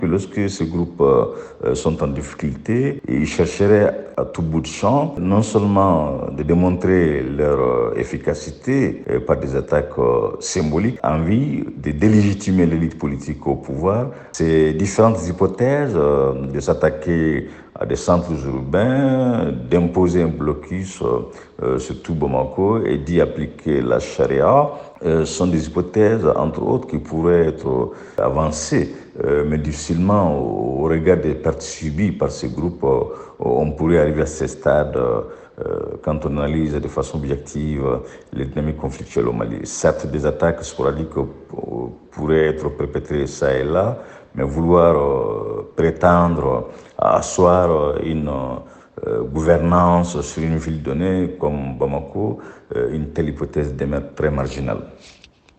Lorsque ces groupes sont en difficulté, ils chercheraient à tout bout de champ non seulement de démontrer leur efficacité par des attaques symboliques en vue de délégitimer l'élite politique au pouvoir. Ces différentes hypothèses de s'attaquer à des centres urbains, d'imposer un blocus sur tout Bamako et d'y appliquer la charia sont des hypothèses, entre autres, qui pourraient être avancées, mais difficilement au regard des pertes subies par ces groupes, on pourrait arriver à ce stade quand on analyse de façon objective les dynamiques conflictuelles au Mali. Certes, des attaques sporadiques pourraient être perpétrées ça et là, mais vouloir prétendre à asseoir une gouvernance sur une ville donnée comme Bamako, une telle hypothèse demeure très marginale.